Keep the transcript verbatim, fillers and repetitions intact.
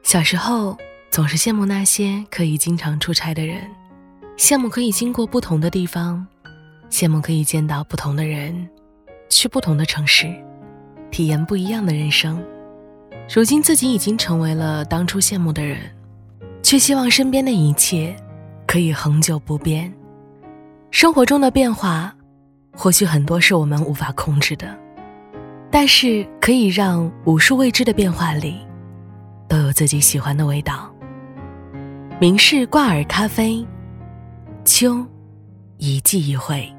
小时候总是羡慕那些可以经常出差的人，羡慕可以经过不同的地方，羡慕可以见到不同的人，去不同的城市，体验不一样的人生。如今自己已经成为了当初羡慕的人，却希望身边的一切可以恒久不变。生活中的变化或许很多是我们无法控制的，但是可以让无数未知的变化里都有自己喜欢的味道。明式挂耳咖啡，秋一季一会。